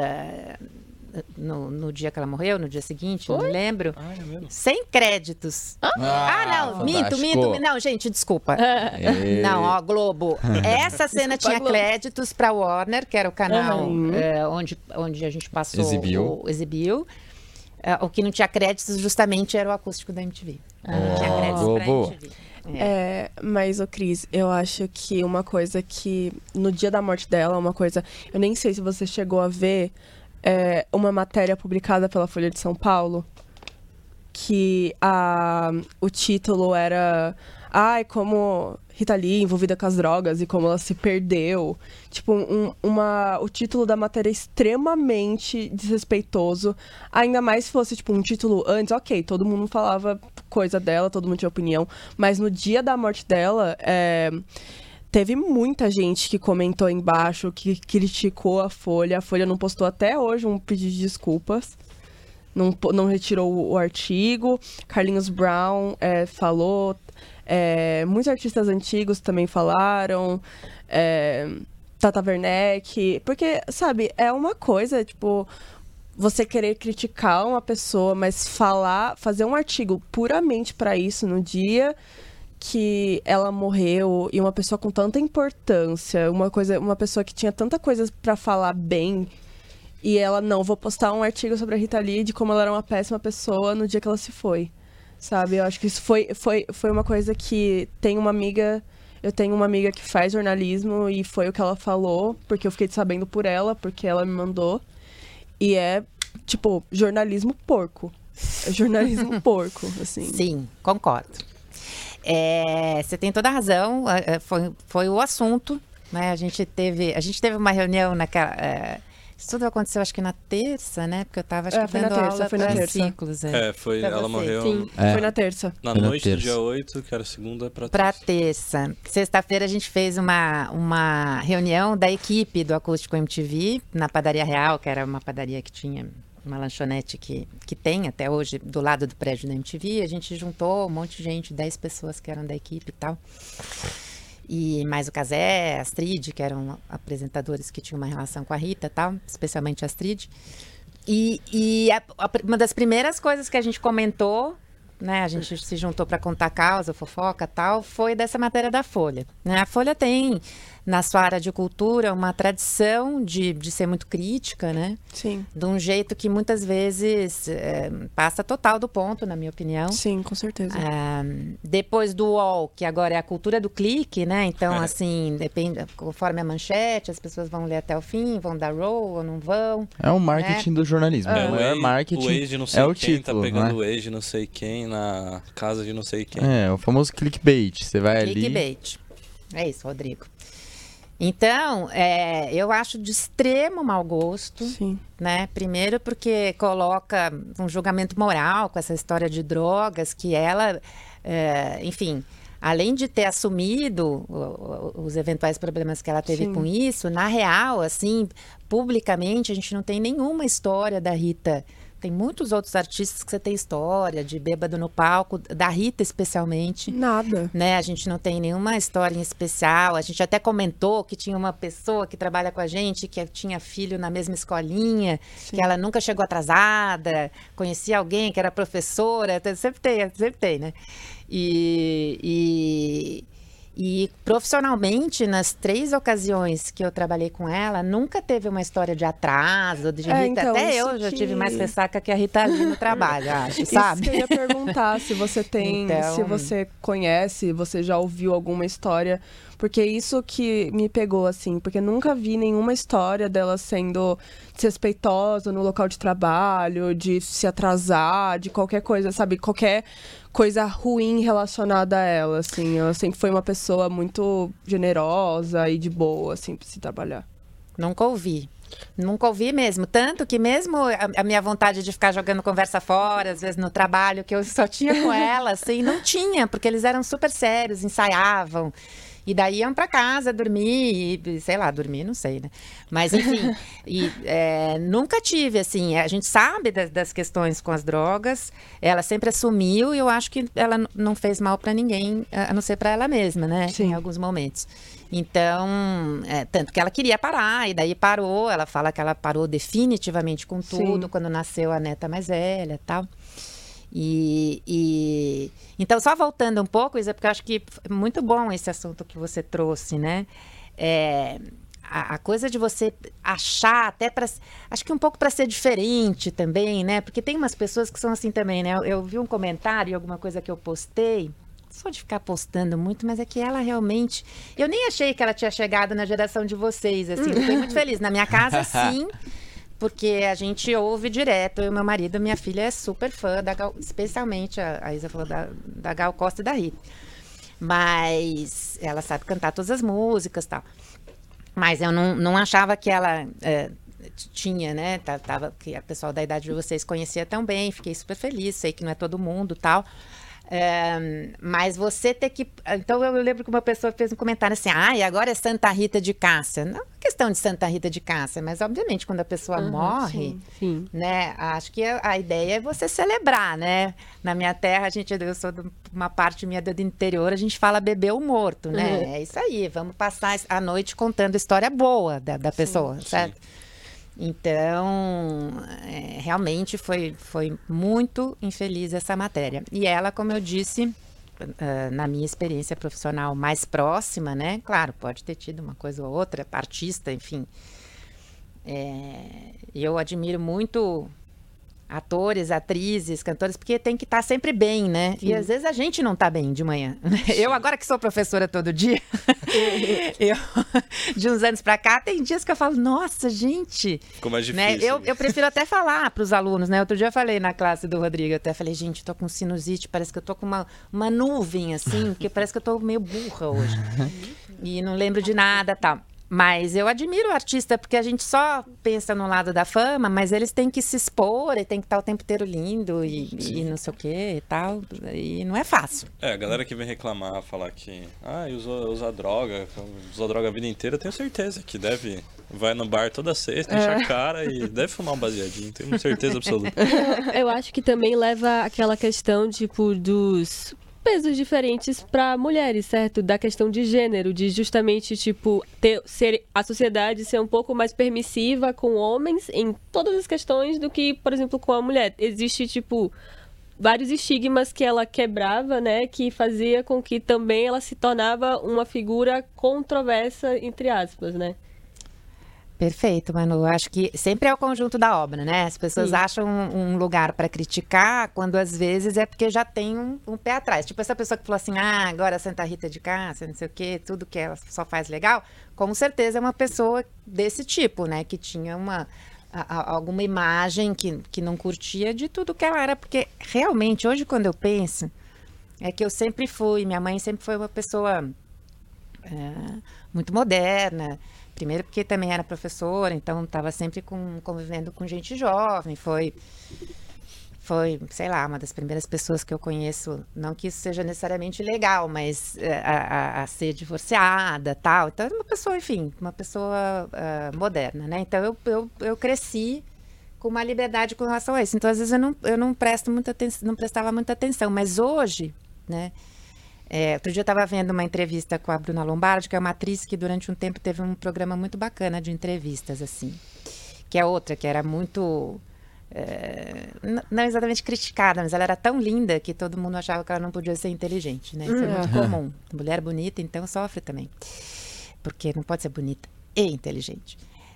no dia que ela morreu, no dia seguinte, não me lembro. É mesmo? Sem créditos. Não, minto. Não, gente, desculpa. Não, ó, Globo. Essa cena tinha créditos para Warner, que era o canal onde a gente passou. Exibiu. O que não tinha créditos justamente era o acústico da MTV. Tinha créditos Globo. pra MTV. Mas, Cris, eu acho que uma coisa que, no dia da morte dela, eu nem sei se você chegou a ver uma matéria publicada pela Folha de São Paulo, que o título era como Rita Lee envolvida com as drogas e como ela se perdeu. Tipo, o título da matéria é extremamente desrespeitoso. Ainda mais se fosse, tipo, um título antes, ok, todo mundo falava coisa dela, todo mundo tinha opinião. Mas no dia da morte dela, teve muita gente que comentou embaixo, que criticou a Folha. A Folha não postou até hoje um pedido de desculpas. Não retirou o artigo. Carlinhos Brown falou. Muitos artistas antigos também falaram. Tata Werneck. Porque, sabe, é uma coisa, tipo... Você querer criticar uma pessoa, mas fazer um artigo puramente pra isso no dia que ela morreu, e uma pessoa com tanta importância, uma pessoa que tinha tanta coisa pra falar bem, e ela, não, vou postar um artigo sobre a Rita Lee, de como ela era uma péssima pessoa no dia que ela se foi, sabe? Eu acho que isso foi uma coisa que eu tenho uma amiga que faz jornalismo, e foi o que ela falou, porque eu fiquei sabendo por ela, porque ela me mandou, e tipo, jornalismo porco. É jornalismo porco, assim. Sim, concordo. Você tem toda a razão, foi o assunto, né? A gente teve uma reunião naquela... isso tudo aconteceu, acho que na terça, né? Porque eu estava dando aula para ciclos. Ela morreu. Sim, foi na terça. Na noite do dia 8, que era segunda, pra terça. Sexta-feira a gente fez uma reunião da equipe do Acústico MTV na Padaria Real, que era uma padaria que tinha uma lanchonete que tem até hoje do lado do prédio da MTV. A gente juntou um monte de gente, 10 pessoas que eram da equipe e tal. E mais o Cazé, a Astrid, que eram apresentadores que tinham uma relação com a Rita e tal, especialmente a Astrid. Uma das primeiras coisas que a gente comentou, né, a gente se juntou para contar causa, fofoca e tal, foi dessa matéria da Folha. Né? A Folha tem, na sua área de cultura, uma tradição de ser muito crítica, né? Sim. De um jeito que muitas vezes passa total do ponto, na minha opinião. Sim, com certeza. Depois do UOL, que agora é a cultura do clique, né? Então, assim, depende, conforme a manchete, as pessoas vão ler até o fim, vão dar roll ou não vão. É o marketing do jornalismo. O maior marketing o ex de não sei é o quem título, tá pegando né? o ex de não sei quem na casa de não sei quem. É, o famoso clickbait. Você vai ali... Clickbait. É isso, Rodrigo. Então, eu acho de extremo mau gosto, Sim. né? Primeiro porque coloca um julgamento moral com essa história de drogas, que ela, enfim, além de ter assumido os eventuais problemas que ela teve Sim. com isso, na real, assim, publicamente, a gente não tem nenhuma história da Rita. Tem muitos outros artistas que você tem história de bêbado no palco, da Rita especialmente. Nada. Né? A gente não tem nenhuma história em especial. A gente até comentou que tinha uma pessoa que trabalha com a gente, que tinha filho na mesma escolinha, que ela nunca chegou atrasada, conhecia alguém que era professora. Sempre tem, né? E profissionalmente, nas 3 ocasiões que eu trabalhei com ela, nunca teve uma história de atraso, de Rita. Então, até isso eu já que- tive mais ressaca que a Rita ali no trabalho, acho, sabe? Isso que eu ia perguntar, se você tem, Então- se você conhece, você já ouviu alguma história, porque isso que me pegou, assim, porque nunca vi nenhuma história dela sendo desrespeitosa no local de trabalho, de se atrasar, de qualquer coisa, sabe? Qualquer coisa ruim relacionada a ela, assim. Ela sempre foi uma pessoa muito generosa e de boa, assim, pra se trabalhar. Nunca ouvi. Nunca ouvi mesmo. Tanto que mesmo a minha vontade de ficar jogando conversa fora, às vezes no trabalho, que eu só tinha com ela, assim, não tinha, porque eles eram super sérios, ensaiavam. E daí iam pra casa dormir, e, sei lá, dormir, não sei, né? Mas, enfim, nunca tive, assim, a gente sabe das questões com as drogas, ela sempre assumiu e eu acho que ela não fez mal pra ninguém, a não ser pra ela mesma, né? Sim. Em alguns momentos. Então, tanto que ela queria parar, e daí parou, ela fala que ela parou definitivamente com tudo, Sim. quando nasceu a neta mais velha e tal. Então, só voltando um pouco, Isa, porque eu acho que é muito bom esse assunto que você trouxe, né? A coisa de você achar, até para. Acho que um pouco para ser diferente também, né? Porque tem umas pessoas que são assim também, né? Eu vi um comentário, alguma coisa que eu postei. Só de ficar postando muito, mas é que ela realmente. Eu nem achei que ela tinha chegado na geração de vocês, assim. Fiquei muito feliz. Na minha casa, sim. Porque a gente ouve direto, eu e meu marido, minha filha é super fã da Gal, especialmente a Isa falou da Gal Costa e da Rita. Mas ela sabe cantar todas as músicas e tal. Mas eu não achava que ela tinha, né? Que a pessoa da idade de vocês conhecia tão bem, fiquei super feliz, sei que não é todo mundo e tal. Mas você ter que... Então, eu lembro que uma pessoa fez um comentário assim, e agora é Santa Rita de Cássia. Não é questão de Santa Rita de Cássia, mas, obviamente, quando a pessoa morre, Sim. né? Acho que a ideia é você celebrar, né? Na minha terra, eu sou de uma parte minha do interior, a gente fala beber o morto, né? É isso aí, vamos passar a noite contando história boa da pessoa, certo? Então, realmente foi muito infeliz essa matéria. E ela, como eu disse, na minha experiência profissional mais próxima, né? Claro, pode ter tido uma coisa ou outra, artista, enfim. Eu admiro muito atores, atrizes, cantores, porque tem que estar sempre bem, né? Sim. E às vezes a gente não está bem de manhã. Eu agora que sou professora todo dia, de uns anos para cá, tem dias que eu falo, nossa, gente... Ficou mais né? difícil. Eu prefiro até falar para os alunos, né? Outro dia eu falei na classe do Rodrigo, eu até falei, gente, tô com sinusite, parece que eu tô com uma nuvem, assim, que parece que eu tô meio burra hoje. E não lembro de nada, tal. Mas eu admiro o artista, porque a gente só pensa no lado da fama, mas eles têm que se expor, e tem que estar o tempo inteiro lindo e não sei o que e tal. E não é fácil. A galera que vem reclamar, falar que usa droga a vida inteira, eu tenho certeza que vai no bar toda sexta, enche a cara e deve fumar um baseadinho, tenho certeza absoluta. Eu acho que também leva aquela questão, tipo, dos pesos diferentes para mulheres, certo? Da questão de gênero, de justamente, tipo, a sociedade ser um pouco mais permissiva com homens em todas as questões do que, por exemplo, com a mulher. Existe, tipo, vários estigmas que ela quebrava, né? Que fazia com que também ela se tornava uma figura controversa, entre aspas, né? Perfeito, Manu. Eu acho que sempre é o conjunto da obra, né? As pessoas acham um lugar para criticar, quando às vezes é porque já tem um pé atrás. Tipo essa pessoa que falou assim, agora a Santa Rita de Cássia, não sei o quê, tudo que ela só faz legal. Com certeza é uma pessoa desse tipo, né? Que tinha alguma imagem que não curtia de tudo que ela era. Porque realmente, hoje quando eu penso, é que eu sempre fui, minha mãe sempre foi uma pessoa muito moderna. Primeiro porque também era professora, então estava sempre convivendo com gente jovem. Foi, sei lá, uma das primeiras pessoas que eu conheço, não que isso seja necessariamente legal, mas a ser divorciada, tal. Então, era uma pessoa, enfim, uma pessoa moderna, né? Então, eu cresci com uma liberdade com relação a isso. Então, às vezes, eu não prestava muita atenção. Mas hoje, né? Outro dia eu estava vendo uma entrevista com a Bruna Lombardi, que é uma atriz que durante um tempo teve um programa muito bacana de entrevistas, assim. Que é outra, que era muito... não exatamente criticada, mas ela era tão linda que todo mundo achava que ela não podia ser inteligente, né? Isso é muito comum. Mulher bonita, então, sofre também. Porque não pode ser bonita e inteligente.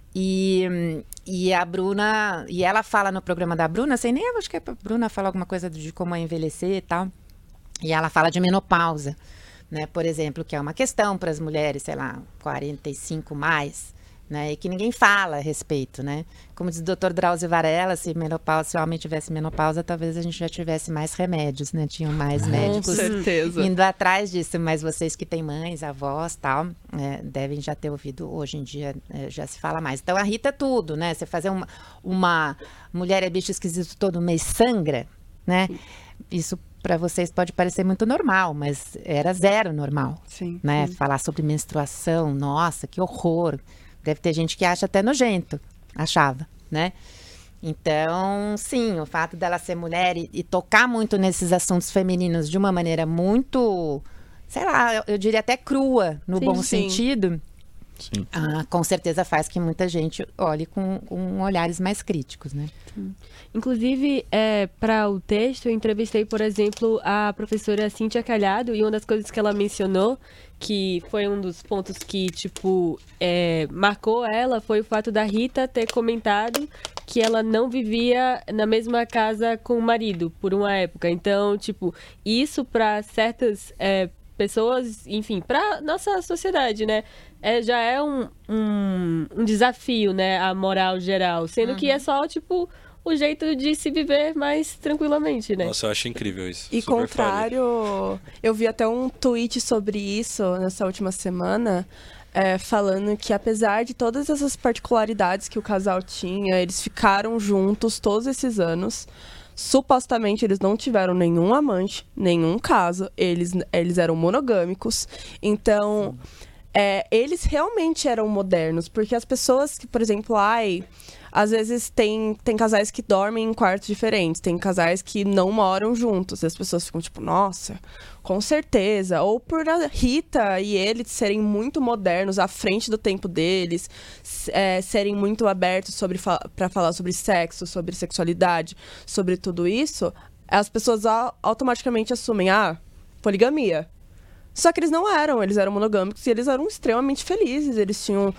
E a Bruna... E ela fala no programa da Bruna, sei nem, acho que a Bruna fala alguma coisa de como envelhecer e tal. E ela fala de menopausa, né? Por exemplo, que é uma questão para as mulheres, sei lá, 45 mais, né? E que ninguém fala a respeito, né? Como diz o Dr. Drauzio Varela, se o homem tivesse menopausa, talvez a gente já tivesse mais remédios, né? Tinham mais médicos indo atrás disso. Mas vocês que têm mães, avós, tal, devem já ter ouvido, hoje em dia já se fala mais. Então, a Rita é tudo, né? Você fazer uma mulher é bicho esquisito todo mês sangra, né? Isso para vocês pode parecer muito normal, mas era zero normal. Sim, né? sim. Falar sobre menstruação, nossa, que horror. Deve ter gente que acha até nojento, achava, né? Então, sim, o fato dela ser mulher e tocar muito nesses assuntos femininos de uma maneira muito, sei lá, eu diria até crua, no Sim, bom sim. sentido, Sim. com certeza faz que muita gente olhe com olhares mais críticos, né? Inclusive, para o texto, eu entrevistei, por exemplo, a professora Cíntia Calhado, e uma das coisas que ela mencionou, que foi um dos pontos que, tipo, marcou ela, foi o fato da Rita ter comentado que ela não vivia na mesma casa com o marido por uma época. Então, tipo, isso para certas pessoas, enfim, para nossa sociedade, né? Já é um desafio, né? A moral geral, sendo que é só, tipo, o jeito de se viver mais tranquilamente, né? Nossa, eu acho incrível isso. E Super contrário, eu vi até um tweet sobre isso nessa última semana, falando que apesar de todas essas particularidades que o casal tinha, eles ficaram juntos todos esses anos. Supostamente eles não tiveram nenhum amante, nenhum caso, eles eram monogâmicos. Então, eles realmente eram modernos, porque as pessoas que, por exemplo, às vezes tem casais que dormem em quartos diferentes, tem casais que não moram juntos, e as pessoas ficam tipo, nossa, com certeza. Ou por a Rita e ele serem muito modernos, à frente do tempo deles, serem muito abertos para falar sobre sexo, sobre sexualidade, sobre tudo isso, as pessoas automaticamente assumem, poligamia. Só que eles não eram, eles eram monogâmicos e eles eram extremamente felizes. Eles tinham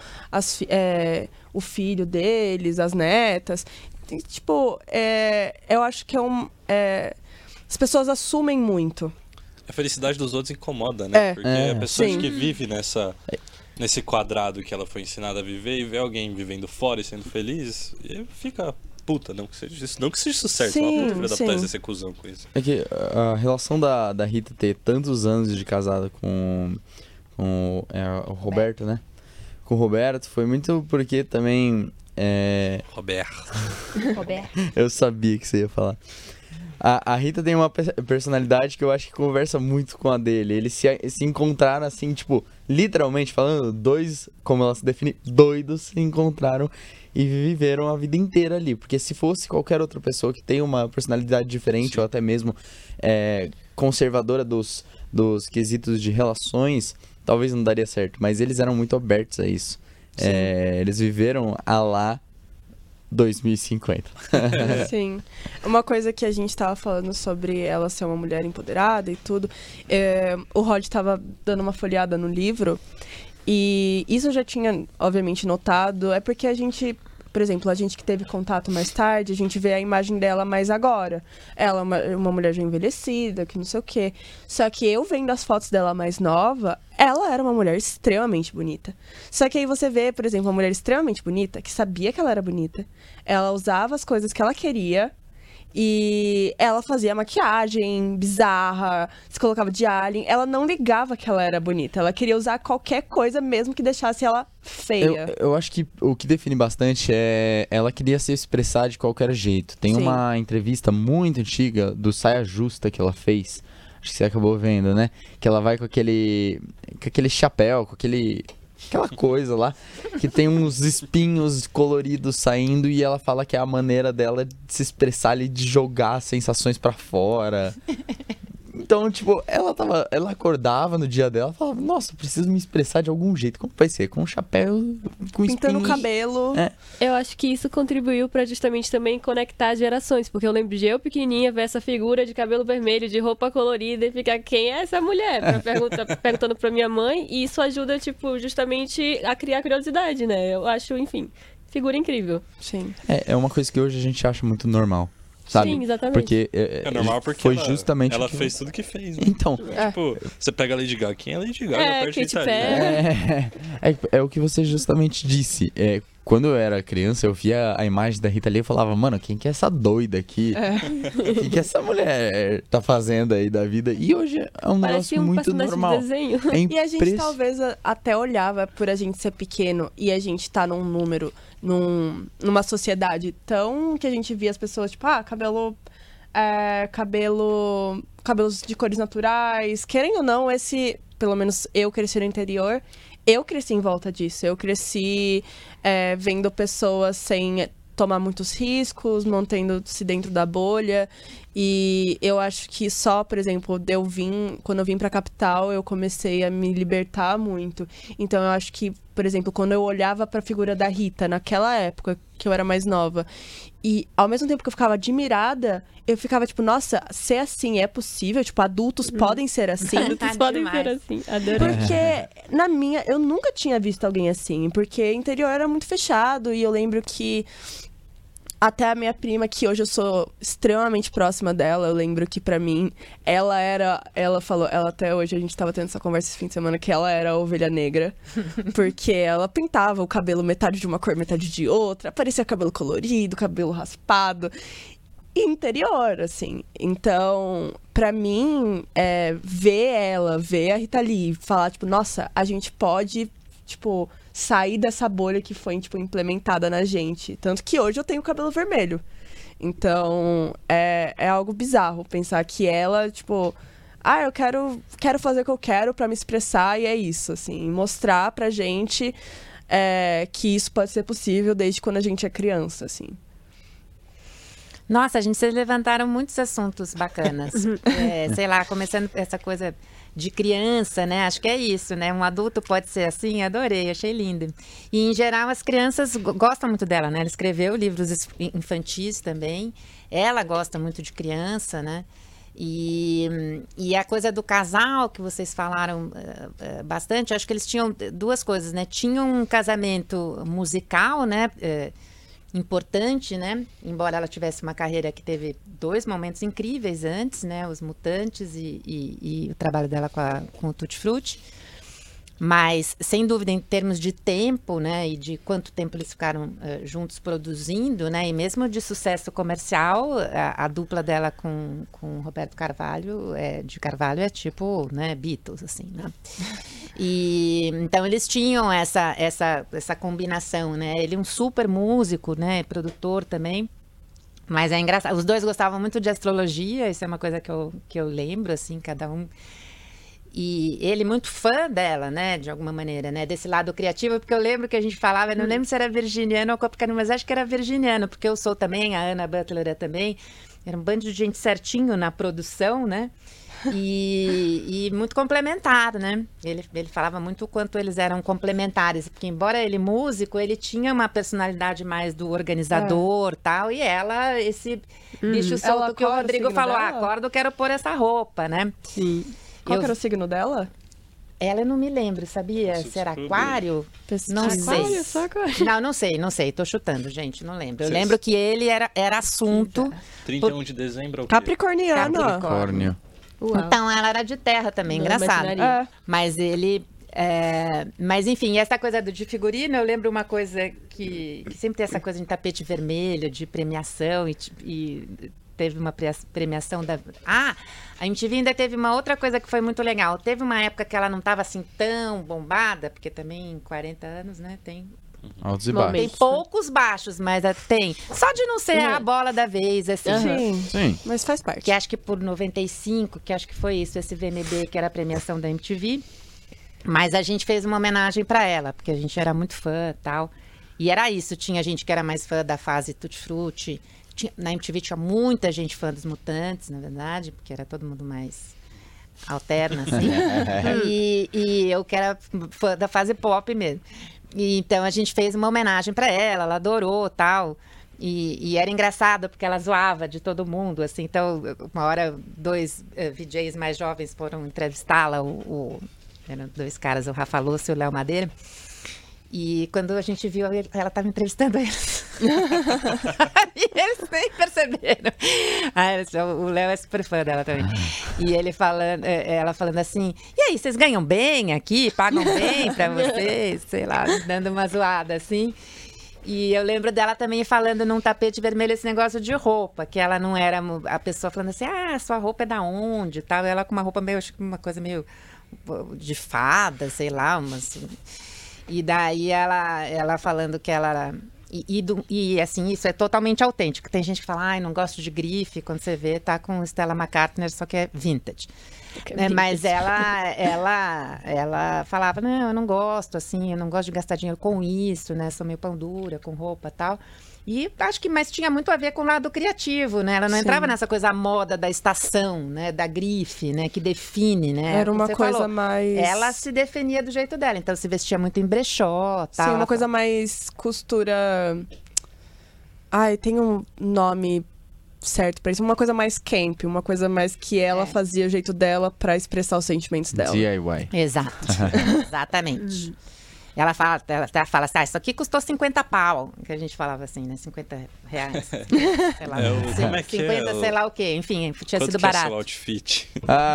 o filho deles, as netas. E, tipo, eu acho que as pessoas assumem muito. A felicidade dos outros incomoda, né? Porque a pessoa sim. que vive nesse quadrado que ela foi ensinada a viver e vê alguém vivendo fora e sendo feliz, e fica puta, não que seja isso certo. Sim, Uma puta filha da sim. puta ser cuzão com isso. É que a relação da Rita ter tantos anos de casada com o Roberto, né? Com o Roberto foi muito porque também... Roberto. Roberto. Eu sabia que você ia falar. A Rita tem uma personalidade que eu acho que conversa muito com a dele. Eles se encontraram assim, tipo, literalmente falando, dois, como ela se define, doidos se encontraram e viveram a vida inteira ali. Porque se fosse qualquer outra pessoa que tem uma personalidade diferente, ou até mesmo conservadora dos quesitos de relações, talvez não daria certo. Mas eles eram muito abertos a isso. Eles viveram a lá 2050. Sim. Uma coisa que a gente tava falando sobre ela ser uma mulher empoderada e tudo, o Rod tava dando uma folheada no livro, e isso eu já tinha, obviamente, notado, é porque a gente, por exemplo, a gente que teve contato mais tarde, a gente vê a imagem dela mais agora. Ela é uma mulher já envelhecida, que não sei o quê. Só que eu vendo as fotos dela mais nova, ela era uma mulher extremamente bonita. Só que aí você vê, por exemplo, uma mulher extremamente bonita, que sabia que ela era bonita. Ela usava as coisas que ela queria. E ela fazia maquiagem bizarra, se colocava de alien. Ela não ligava que ela era bonita. Ela queria usar qualquer coisa, mesmo que deixasse ela feia. Eu acho que o que define bastante é ela queria se expressar de qualquer jeito. Tem uma entrevista muito antiga do Saia Justa que ela fez. Acho que você acabou vendo, né? Que ela vai com aquele chapéu, com aquela coisa lá, que tem uns espinhos coloridos saindo, e ela fala que é a maneira dela de se expressar ali, de jogar sensações pra fora. Então, tipo, ela acordava no dia dela e falava, nossa, preciso me expressar de algum jeito. Como vai ser? Com um chapéu, com pintando o espinhos. cabelo. Eu acho que isso contribuiu pra justamente também conectar as gerações, porque eu lembro de eu pequenininha ver essa figura de cabelo vermelho, de roupa colorida, e ficar, quem é essa mulher? Perguntando pra minha mãe, e isso ajuda, tipo, justamente a criar curiosidade, né? Eu acho, enfim, figura incrível. Sim. É uma coisa que hoje a gente acha muito normal. Sabe? Sim, exatamente. Porque É normal porque foi justamente ela o que... fez tudo que fez, né? Então, Tipo, você pega a Lady Gaga, quem é a Lady Gaga? É, Perto de Katy Itália. Perry. é o que você justamente disse. Quando eu era criança, eu via a imagem da Rita Lee e falava, mano, quem que é essa doida aqui? O que essa mulher tá fazendo aí da vida? E hoje é um Parecia negócio muito personagem normal. de desenho. E a gente talvez até olhava por a gente ser pequeno e a gente tá num número, numa sociedade tão que a gente via as pessoas, tipo, cabelos de cores naturais. Querendo ou não, pelo menos eu cresci no interior, eu cresci em volta disso. Eu cresci vendo pessoas sem tomar muitos riscos, mantendo-se dentro da bolha. E eu acho que só, por exemplo, quando eu vim pra capital, eu comecei a me libertar muito. Então eu acho que, por exemplo, quando eu olhava pra figura da Rita, naquela época, que eu era mais nova, e ao mesmo tempo que eu ficava admirada, eu ficava tipo, nossa, ser assim é possível? Tipo, adultos podem ser assim? Adultos podem ser assim. Adorei. Porque eu nunca tinha visto alguém assim, porque o interior era muito fechado, e eu lembro que até a minha prima, que hoje eu sou extremamente próxima dela, eu lembro que pra mim, ela falou, até hoje, a gente tava tendo essa conversa esse fim de semana, que ela era a ovelha negra, porque ela pintava o cabelo metade de uma cor, metade de outra, parecia cabelo colorido, cabelo raspado, interior, assim. Então, pra mim, ver a Rita Lee, falar, tipo, nossa, a gente pode, tipo, sair dessa bolha que foi, tipo, implementada na gente. Tanto que hoje eu tenho cabelo vermelho. Então, é algo bizarro pensar que ela, tipo, eu quero fazer o que eu quero pra me expressar, e é isso, assim. Mostrar pra gente que isso pode ser possível desde quando a gente é criança, assim. Nossa, vocês levantaram muitos assuntos bacanas. Sei lá, começando essa coisa de criança, né? Acho que é isso, né? Um adulto pode ser assim, adorei, achei lindo. E, em geral, as crianças gostam muito dela, né? Ela escreveu livros infantis também. Ela gosta muito de criança, né? E a coisa do casal que vocês falaram bastante, acho que eles tinham duas coisas, né? Tinham um casamento musical, né? Importante, né? Embora ela tivesse uma carreira que teve 2 momentos incríveis antes, né? Os Mutantes e o trabalho dela com o Tutti Frutti. Mas, sem dúvida, em termos de tempo, né? E de quanto tempo eles ficaram juntos produzindo, né? E mesmo de sucesso comercial, a dupla dela com Roberto Carvalho, de Carvalho, é tipo, né? Beatles, assim, né? E então eles tinham essa combinação, né? Ele é um super músico, né? Produtor também. Mas é engraçado. Os dois gostavam muito de astrologia, isso é uma coisa que eu lembro, assim, cada um. E ele muito fã dela, né, de alguma maneira, né, desse lado criativo, porque eu lembro que a gente falava, eu não lembro se era virginiano ou capricorniano, mas acho que era virginiano, porque eu sou também, a Ana Butler é também, era um bando de gente certinho na produção, né, e muito complementar, né, ele falava muito o quanto eles eram complementares, porque embora ele músico, ele tinha uma personalidade mais do organizador, tal, e ela, esse bicho solto que o Rodrigo falou, acordo, quero pôr essa roupa, né. Sim. Qual que era o signo dela? Ela eu não me lembro, sabia? Se era aquário? Não Aquário, sei. só aquário. Não sei. Tô chutando, gente, não lembro. Eu lembro que ele era assunto... 31 de dezembro é o quê? Capricorniana. Capricórnio. Uau. Então, ela era de terra também, Não engraçado. imaginaria. Mas ele... Mas, enfim, essa coisa de figurino, eu lembro uma coisa que sempre tem essa coisa de tapete vermelho, de premiação, e teve uma premiação da... A MTV ainda teve uma outra coisa que foi muito legal. Teve uma época que ela não estava assim tão bombada, porque também em 40 anos, né, tem Altos e baixos. tem poucos baixos, mas tem. Só de não ser a bola da vez, assim. Sim. Mas faz parte. Que acho que por 95, que acho que foi isso, esse VMB, que era a premiação da MTV. Mas a gente fez uma homenagem para ela, porque a gente era muito fã e tal. E era isso, tinha gente que era mais fã da fase Tutti Frutti. Na MTV tinha muita gente fã dos Mutantes, na verdade, porque era todo mundo mais alterna, assim. e eu que era fã da fase pop mesmo. E, então a gente fez uma homenagem para ela era tal. E era engraçado, porque ela zoava de todo mundo, assim. Então, uma hora, 2 VJs mais jovens foram entrevistá-la, eram 2 caras, o Rafa Lúcio e o Léo Madeira. E quando a gente viu, ela estava entrevistando eles. E eles nem perceberam. O Léo é super fã dela também. E ele falando, ela falando assim, e aí, vocês ganham bem aqui? Pagam bem pra vocês? Sei lá, dando uma zoada assim. E eu lembro dela também falando num tapete vermelho esse negócio de roupa, que ela não era a pessoa falando assim, sua roupa é da onde? E tal. Ela com uma roupa meio, acho que uma coisa meio de fada, sei lá, assim. E daí ela falando que ela era... E assim, isso é totalmente autêntico. Tem gente que fala, não gosto de grife, quando você vê, tá com Stella McCartney, só que é vintage. Mas ela falava, não, eu não gosto, assim, eu não gosto de gastar dinheiro com isso, né? Sou meio pão dura, com roupa e tal. E acho que mais tinha muito a ver com o lado criativo, né? Ela não entrava nessa coisa à moda da estação, né? Da grife, né? Que define, né? Era uma coisa mais... Ela se definia do jeito dela, então se vestia muito em brechó, tal. Sim, uma coisa mais costura... tem um nome certo pra isso. Uma coisa mais camp, uma coisa mais que ela fazia o jeito dela pra expressar os sentimentos dela. DIY. Exato, exatamente. Ela fala assim, isso aqui custou 50 pau, que a gente falava assim, né, 50 reais, sei lá, como é que 50, sei lá o quê, enfim, tinha Quanto sido que é barato. seu outfit?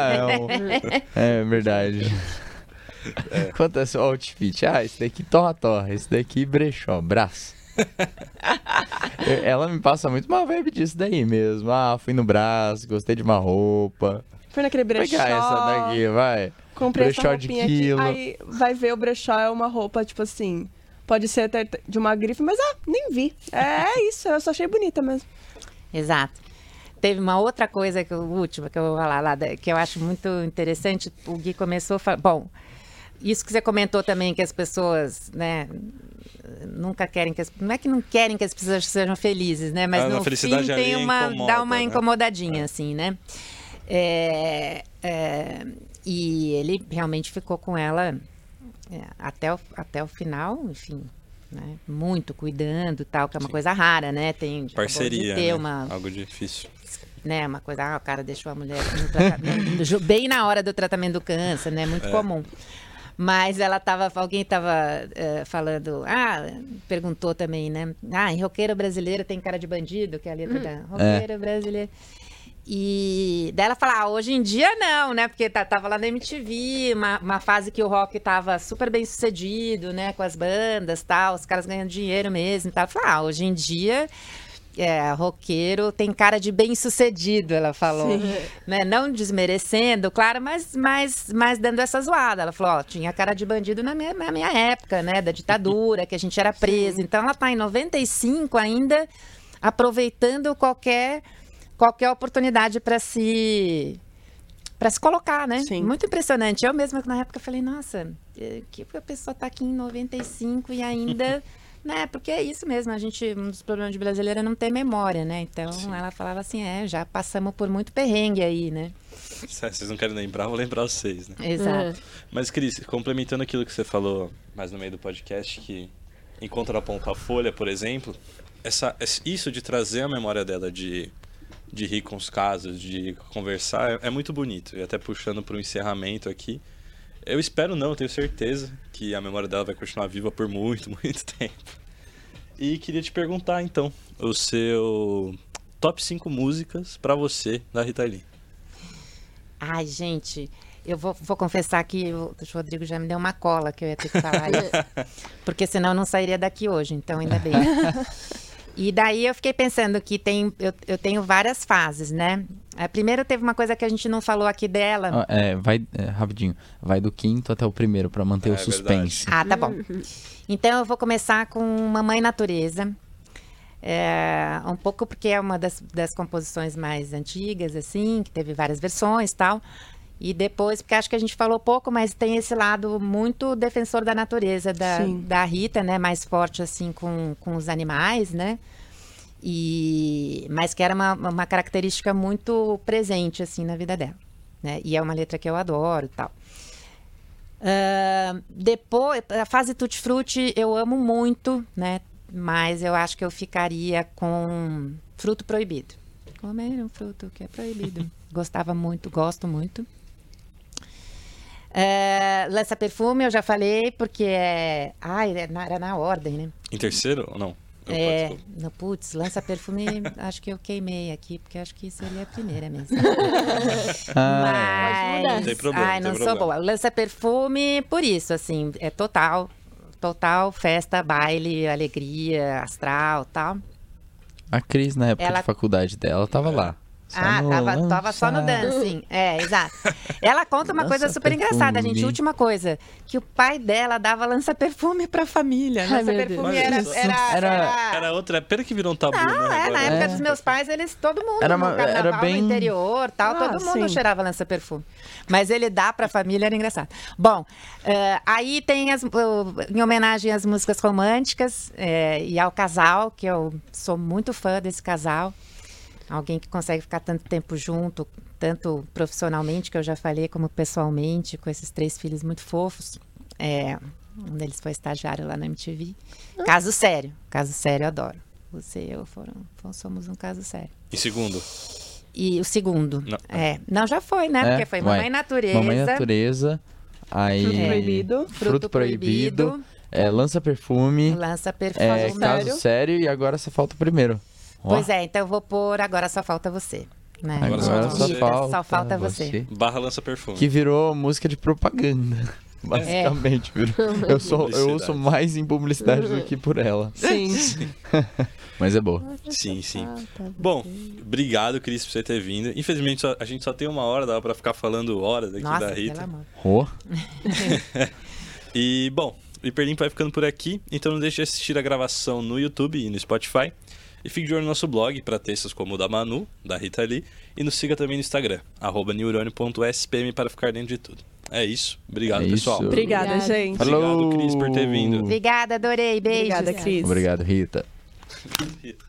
É verdade. Quanto é seu outfit? Esse daqui torra, esse daqui brechó, braço. Ela me passa muito uma vibe disso daí mesmo. Fui no braço, gostei de uma roupa. Foi naquele brechó. Vou pegar essa daqui, vai. Comprei brechó essa de roupinha quilo. aqui. Aí vai ver, o brechó é uma roupa, tipo assim... Pode ser até de uma grife, mas nem vi. É isso, eu só achei bonita mesmo. Exato. Teve uma outra coisa, última, que eu vou falar lá, que eu acho muito interessante. O Gui começou a falar... Bom, isso que você comentou também, que as pessoas, né... Nunca querem que não é que não querem que as pessoas sejam felizes, né? Mas no fim tem dá uma incomodadinha, assim, né? E ele realmente ficou com ela até o final, enfim, né? Muito cuidando e tal, que é uma coisa rara, né? Tem parceria, ter né? Algo difícil. Né? Uma coisa, o cara deixou a mulher bem na hora do tratamento do câncer, né? Muito comum. Mas alguém estava falando, perguntou também, né? Em roqueiro brasileiro tem cara de bandido, que é a letra da roqueiro brasileiro. E daí ela fala, hoje em dia não, né? Porque tava lá na MTV, uma fase que o rock tava super bem sucedido, né? Com as bandas e tal, os caras ganhando dinheiro mesmo e tal. Fala, hoje em dia... roqueiro tem cara de bem-sucedido, ela falou. Né? Não desmerecendo, claro, mas dando essa zoada. Ela falou, tinha cara de bandido na minha época, né? Da ditadura, que a gente era preso. Então, ela tá em 95 ainda aproveitando qualquer oportunidade para se colocar, né? Sim. Muito impressionante. Eu mesma, na época, falei, nossa, que a pessoa tá aqui em 95 e ainda... né? Porque é isso mesmo, um dos problemas de brasileiro é não ter memória, né? Então, ela falava assim, já passamos por muito perrengue aí, né? Vocês não querem lembrar, vou lembrar vocês, né? Exato. Mas, Cris, complementando aquilo que você falou mais no meio do podcast, que em contraponto à Folha, por exemplo, isso de trazer a memória dela de rir com os casos, de conversar, é muito bonito. E até puxando para o encerramento aqui, eu espero não, eu tenho certeza que a memória dela vai continuar viva por muito, muito tempo. E queria te perguntar, então, o seu top 5 músicas para você da Rita Lee. Ai, gente, eu vou confessar que o Rodrigo já me deu uma cola que eu ia ter que falar isso. Porque senão eu não sairia daqui hoje, então ainda bem. E daí eu fiquei pensando que eu tenho várias fases, né? Primeiro teve uma coisa que a gente não falou aqui dela. Rapidinho. Vai do quinto até o primeiro, pra manter o suspense. Tá bom. Então eu vou começar com Mamãe Natureza. Um pouco porque é uma das composições mais antigas, assim, que teve várias versões e tal. E depois, porque acho que a gente falou pouco, mas tem esse lado muito defensor da natureza da Rita, né? Mais forte, assim, com os animais, né? Mas que era uma característica muito presente, assim, na vida dela, né? E é uma letra que eu adoro e tal. Depois, a fase Tutti Frutti eu amo muito, né? Mas eu acho que eu ficaria com Fruto Proibido. Comer um fruto que é proibido. Gostava muito, gosto muito. Lança Perfume, eu já falei, porque era na ordem, né? Em terceiro ou não? Putz, Lança Perfume, acho que eu queimei aqui, porque acho que seria a primeira mesmo. Mas, não tem problema. Não sou boa. Lança Perfume, por isso, assim, é total festa, baile, alegria, astral, tal. A Cris, na época de faculdade dela, tava lá. Tava só no dancing. Exato. Ela conta uma coisa super engraçada, gente. Última coisa, que o pai dela dava lança-perfume pra família. Lança-perfume era outra. Pena que virou um tabu, né? Na época dos meus pais, todo mundo no carnaval, no interior, tal, todo mundo cheirava lança-perfume. Mas ele dá pra família, era engraçado. Bom, aí tem em homenagem às músicas românticas e ao casal, que eu sou muito fã desse casal. Alguém que consegue ficar tanto tempo junto, tanto profissionalmente, que eu já falei, como pessoalmente, com esses 3 filhos muito fofos. Um deles foi estagiário lá na MTV. Caso sério, eu adoro. Você e eu somos um caso sério. E segundo? E o segundo? Não, já foi, né? Porque foi Mamãe Natureza. Mamãe Natureza, aí... Fruto Proibido. Lança Perfume. Caso Sério, e agora só falta o primeiro. Pois então eu vou pôr Agora Só Falta Você. Né? Agora só falta você. Barra Lança Perfume. Que virou música de propaganda. Basicamente, eu ouço mais em publicidade do que por ela. Sim. Mas é boa. Sim. Bom, obrigado, Cris, por você ter vindo. Infelizmente, a gente só tem 1 hora, dá pra ficar falando horas aqui da Rita. Pelo amor. E, bom, o Hiperlimpo vai ficando por aqui, então não deixe de assistir a gravação no YouTube e no Spotify. E fique de olho no nosso blog para textos como o da Manu, da Rita Lee, e nos siga também no Instagram, @neurônio.spm, para ficar dentro de tudo. É isso. Obrigado, pessoal. Obrigada, gente. Obrigado, Cris, por ter vindo. Obrigada, adorei. Beijos. Obrigada, Cris. Obrigado, Rita.